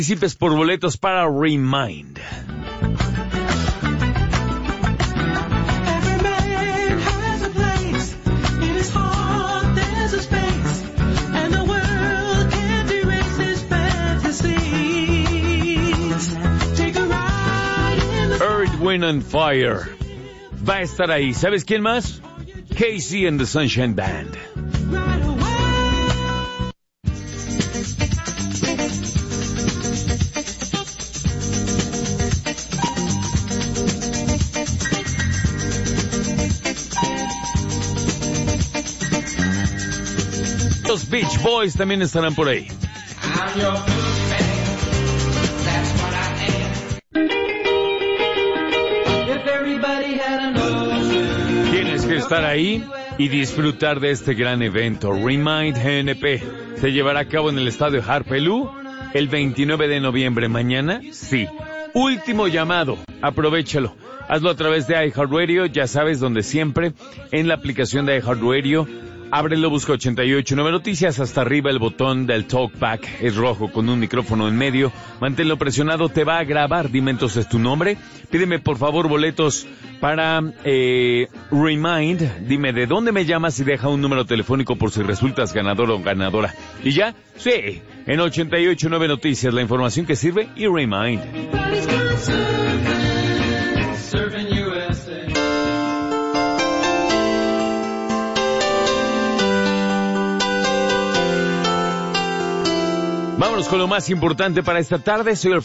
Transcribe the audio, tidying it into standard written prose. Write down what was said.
Participes por boletos para Remind. Earth, Wind and Fire va a estar ahí. ¿Sabes quién más? Casey and the Sunshine Band. Los Beach Boys también estarán por ahí. Tienes que estar ahí y disfrutar de este gran evento. Remind GNP se llevará a cabo en el estadio Harpelú el 29 de noviembre. Mañana, sí. Último llamado. Aprovéchalo. Hazlo a través de iHeartRadio, ya sabes, donde siempre, en la aplicación de iHeartRadio. Ábrelo, busca 88.9 Noticias, hasta arriba el botón del Talkback es rojo con un micrófono en medio. Manténlo presionado, te va a grabar. Dime entonces tu nombre. Pídeme por favor boletos para Remind. Dime de dónde me llamas y deja un número telefónico por si resultas ganador o ganadora. ¿Y ya? Sí, en 88.9 Noticias, la información que sirve y Remind. Vámonos con lo más importante para esta tarde. Soy el